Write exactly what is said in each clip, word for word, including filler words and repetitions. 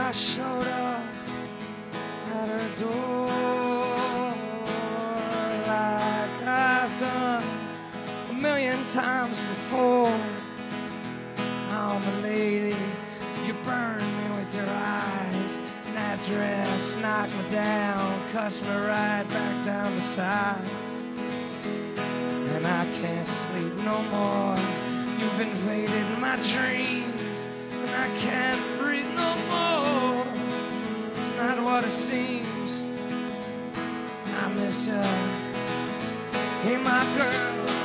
I showed up at her door like I've done a million times before. Oh, my lady, you burned me with your eyes, and that dress knocked me down, cuts me right back down to size. And I can't sleep no more. You've invaded my dreams, and I can't breathe no more. It's not what it seems. I miss you. Hey, my girl.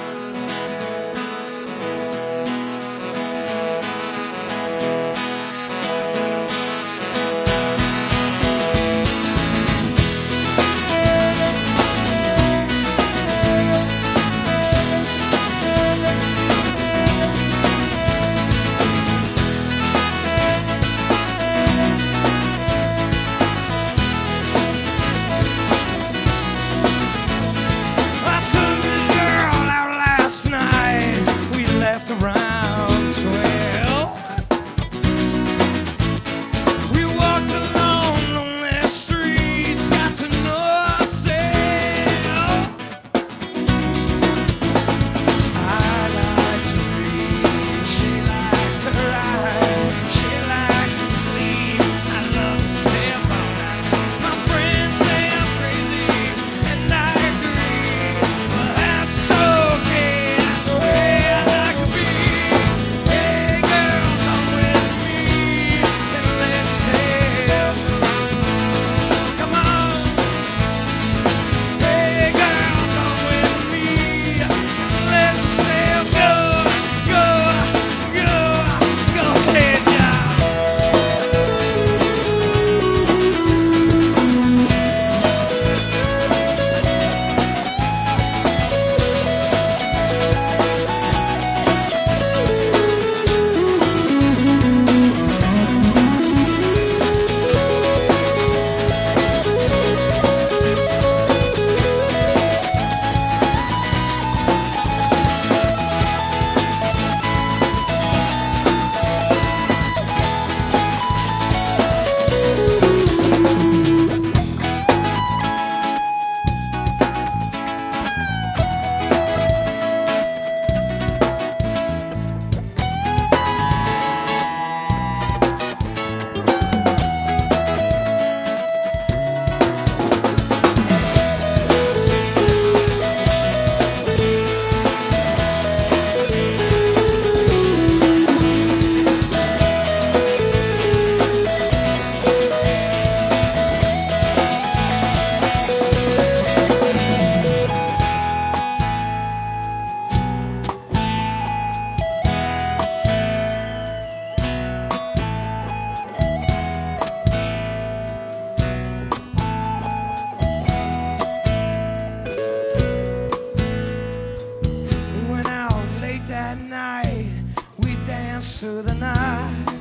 Through the night,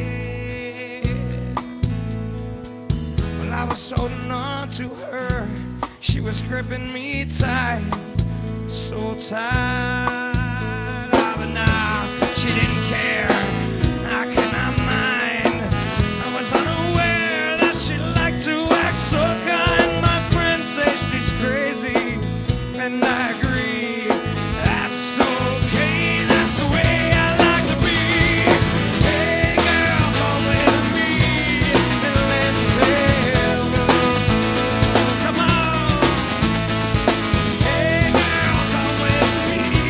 yeah. Well, I was holding on to her. She was gripping me tight, so tight. Oh, but now she didn't care. How can I mind? I was unaware that she liked to act so kind. My friends say she's crazy, and I agree. That's okay. That's the way. Come on, hey girl, come with me.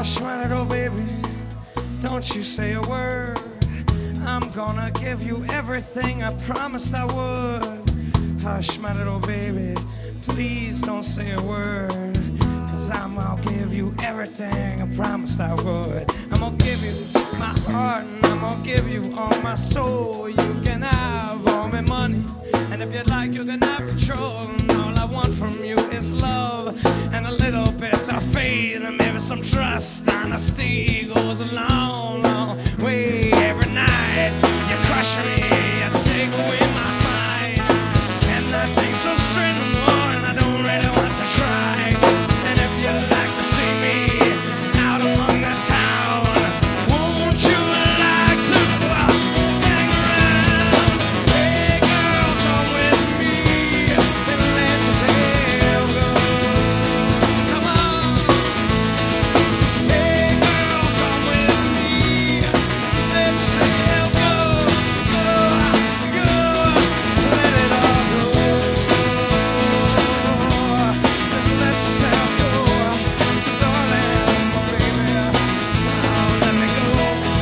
Hush, my little baby, don't you say a word. I'm gonna give you everything I promised I would. Hush, my little baby, please don't say a word. Cause I'm gonna give you everything I promised I would. I'm gonna give you my heart and I'm gonna give you all my soul. You can have all my money, and if you'd like you can have control. And all I want from you is love and a little bit of faith, and maybe some trust. Honesty goes a long, long way. Every night you crush me, you take away my mind, and that thing's so straight no more, and I don't really want to try. And if you'd like to see me out among the town, won't you like to uh, hang around? Hey girl, come with me and let yourself go. Come on. Hey girl, come with me, let yourself go. Go, go, let it all go. Let yourself go, darling, my baby. Oh, let me go.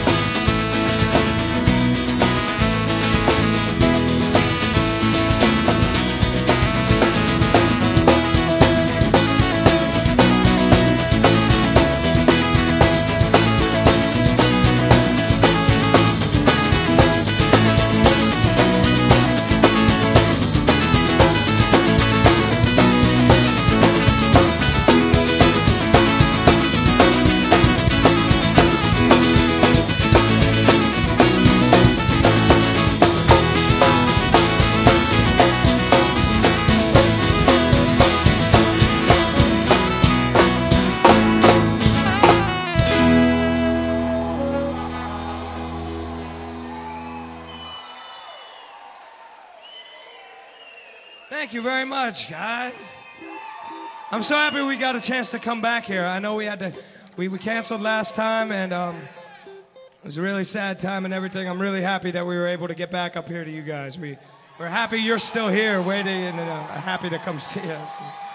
Thank you very much, guys. I'm so happy we got a chance to come back here. I know we had to, we, we canceled last time, and um, it was a really sad time and everything. I'm really happy that we were able to get back up here to you guys. We, we're happy you're still here waiting, and uh, happy to come see us.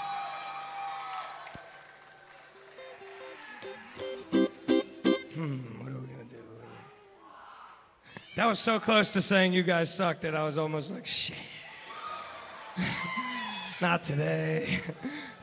Hmm, what are we gonna do? That was so close to saying you guys suck that I was almost like, shit. Not today.